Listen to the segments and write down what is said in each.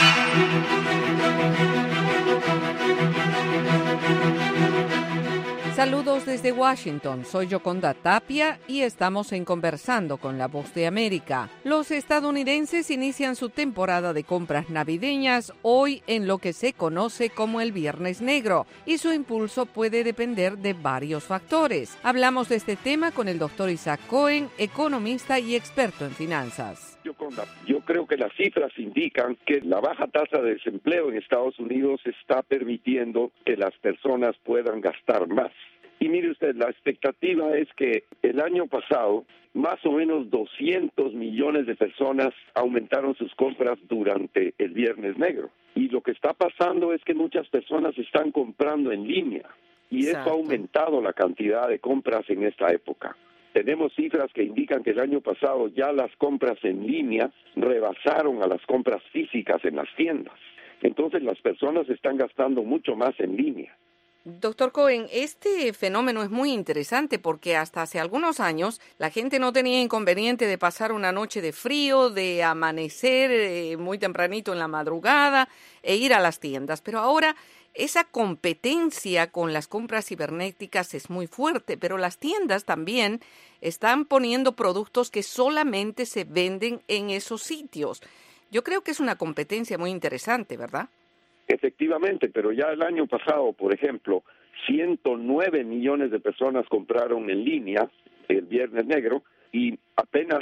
Saludos desde Washington, soy Yoconda Tapia y estamos en Conversando con la Voz de América. Los estadounidenses inician su temporada de compras navideñas hoy en lo que se conoce como el Viernes Negro y su impulso puede depender de varios factores. Hablamos de este tema con el doctor Isaac Cohen, economista y experto en finanzas. Yo creo que las cifras indican que la baja tasa de desempleo en Estados Unidos está permitiendo que las personas puedan gastar más. Y mire usted, la expectativa es que el año pasado más o menos 200 millones de personas aumentaron sus compras durante el Viernes Negro. Y lo que está pasando es que muchas personas están comprando en línea y eso ha aumentado la cantidad de compras en esta época. Tenemos cifras que indican que el año pasado ya las compras en línea rebasaron a las compras físicas en las tiendas. Entonces las personas están gastando mucho más en línea. Doctor Cohen, este fenómeno es muy interesante porque hasta hace algunos años la gente no tenía inconveniente de pasar una noche de frío, de amanecer muy tempranito en la madrugada e ir a las tiendas. Pero ahora esa competencia con las compras cibernéticas es muy fuerte, pero las tiendas también están poniendo productos que solamente se venden en esos sitios. Yo creo que es una competencia muy interesante, ¿verdad? Efectivamente, pero ya el año pasado, por ejemplo, 109 millones de personas compraron en línea el Viernes Negro y apenas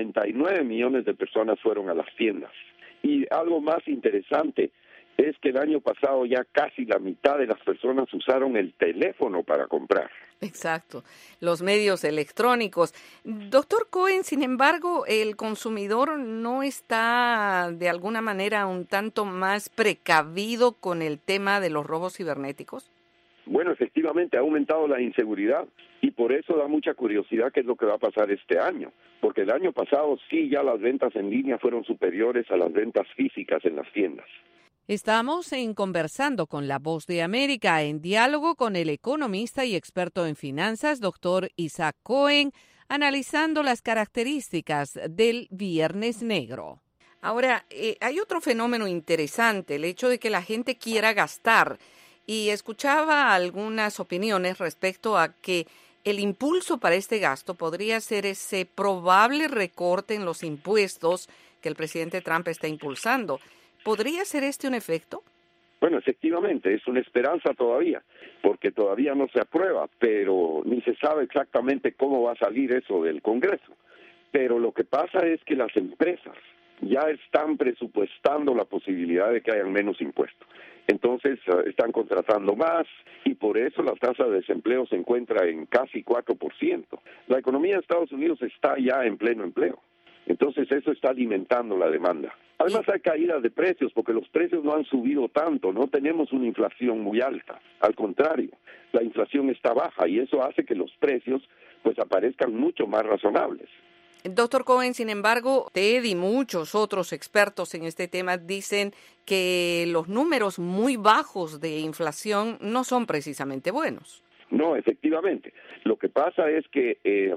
99 millones de personas fueron a las tiendas. Y algo más interesante es que el año pasado ya casi la mitad de las personas usaron el teléfono para comprar. Exacto, los medios electrónicos. Doctor Cohen, sin embargo, ¿el consumidor no está de alguna manera un tanto más precavido con el tema de los robos cibernéticos? Bueno, efectivamente ha aumentado la inseguridad y por eso da mucha curiosidad qué es lo que va a pasar este año. Porque el año pasado sí ya las ventas en línea fueron superiores a las ventas físicas en las tiendas. Estamos en Conversando con la Voz de América, en diálogo con el economista y experto en finanzas, doctor Isaac Cohen, analizando las características del Viernes Negro. Ahora, hay otro fenómeno interesante, el hecho de que la gente quiera gastar. Y escuchaba algunas opiniones respecto a que el impulso para este gasto podría ser ese probable recorte en los impuestos que el presidente Trump está impulsando. ¿Podría ser este un efecto? Bueno, efectivamente, es una esperanza todavía, porque todavía no se aprueba, pero ni se sabe exactamente cómo va a salir eso del Congreso. Pero lo que pasa es que las empresas ya están presupuestando la posibilidad de que hayan menos impuestos. Entonces, están contratando más y por eso la tasa de desempleo se encuentra en casi 4%. La economía de Estados Unidos está ya en pleno empleo. Entonces, eso está alimentando la demanda. Además, hay caídas de precios porque los precios no han subido tanto, no tenemos una inflación muy alta. Al contrario, la inflación está baja y eso hace que los precios pues aparezcan mucho más razonables. Doctor Cohen, sin embargo, usted y muchos otros expertos en este tema dicen que los números muy bajos de inflación no son precisamente buenos. No, efectivamente. Lo que pasa es que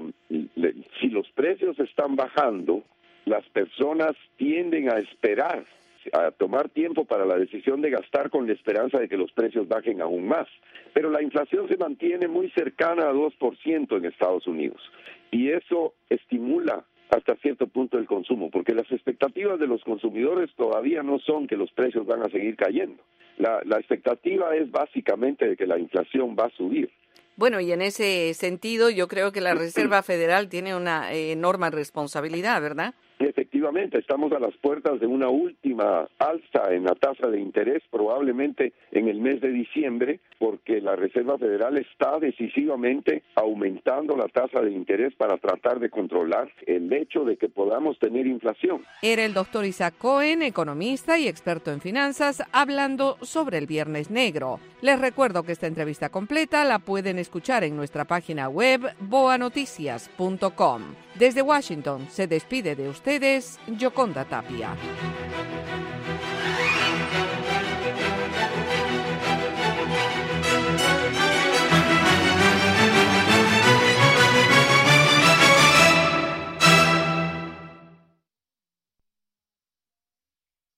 si los precios están bajando, las personas tienden a esperar, a tomar tiempo para la decisión de gastar con la esperanza de que los precios bajen aún más. Pero la inflación se mantiene muy cercana a 2% en Estados Unidos y eso estimula hasta cierto punto el consumo, porque las expectativas de los consumidores todavía no son que los precios van a seguir cayendo. La expectativa es básicamente de que la inflación va a subir. Bueno, y en ese sentido yo creo que la Reserva Federal tiene una enorme responsabilidad, ¿verdad? Efectivamente, estamos a las puertas de una última alza en la tasa de interés, probablemente en el mes de diciembre, porque la Reserva Federal está decisivamente aumentando la tasa de interés para tratar de controlar el hecho de que podamos tener inflación. Era el doctor Isaac Cohen, economista y experto en finanzas, hablando sobre el Viernes Negro. Les recuerdo que esta entrevista completa la pueden escuchar en nuestra página web boanoticias.com. Desde Washington se despide de ustedes Yoconda Tapia.